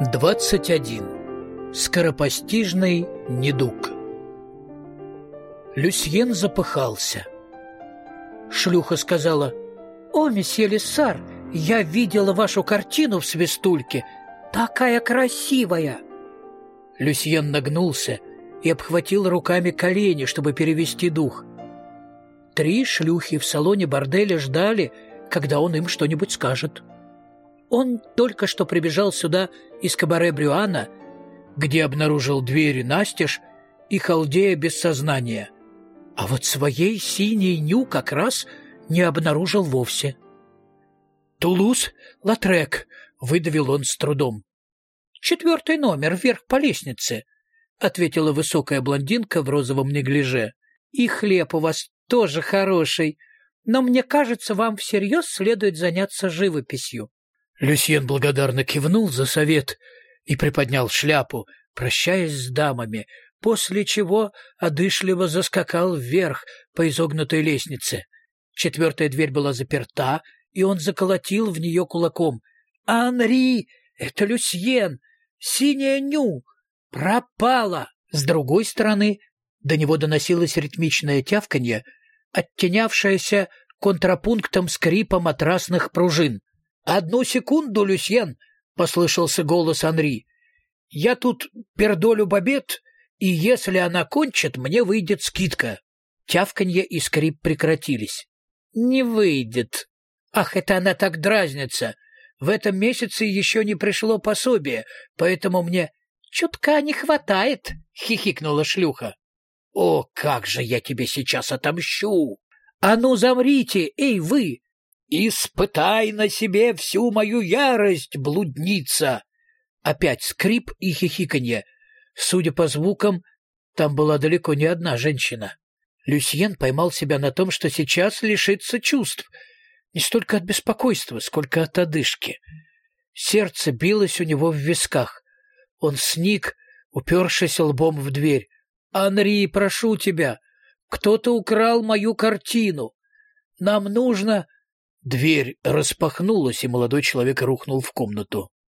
21. Скоропостижный недуг. Люсьен запыхался. Шлюха сказала: «О, месье Лиссар, я видела вашу картину в свистульке. Такая красивая!» Люсьен нагнулся и обхватил руками колени, чтобы перевести дух. 3 шлюхи в салоне борделя ждали, когда он им что-нибудь скажет. Он только что прибежал сюда из кабаре Брюана, где обнаружил двери настежь и халдея без сознания, а вот своей синей ню как раз не обнаружил вовсе. «Тулуз-Латрек», — выдавил он с трудом. «4 номер, вверх по лестнице», — ответила высокая блондинка в розовом неглиже. «И хлеб у вас тоже хороший, но мне кажется, вам всерьез следует заняться живописью». Люсьен благодарно кивнул за совет и приподнял шляпу, прощаясь с дамами, после чего одышливо заскакал вверх по изогнутой лестнице. 4-я дверь была заперта, и он заколотил в нее кулаком. «Анри! Это Люсьен! Синяя ню! Пропала!» С другой стороны до него доносилось ритмичное тявканье, оттенявшееся контрапунктом скрипа матрасных пружин. «Одну секунду, Люсьен!» — послышался голос Анри. «Я тут пердолю Бабет, и если она кончит, мне выйдет скидка». Тявканье и скрип прекратились. «Не выйдет. Ах, это она так дразнится. В этом месяце еще не пришло пособие, поэтому мне чутка не хватает», — хихикнула шлюха. «О, как же я тебе сейчас отомщу! А ну замрите, эй вы! «Испытай на себе всю мою ярость, блудница!» Опять скрип и хихиканье. Судя по звукам, там была далеко не одна женщина. Люсьен поймал себя на том, что сейчас лишится чувств. Не столько от беспокойства, сколько от одышки. Сердце билось у него в висках. Он сник, упершись лбом в дверь. «Анри, прошу тебя, кто-то украл мою картину. Нам нужно...» Дверь распахнулась, и молодой человек рухнул в комнату.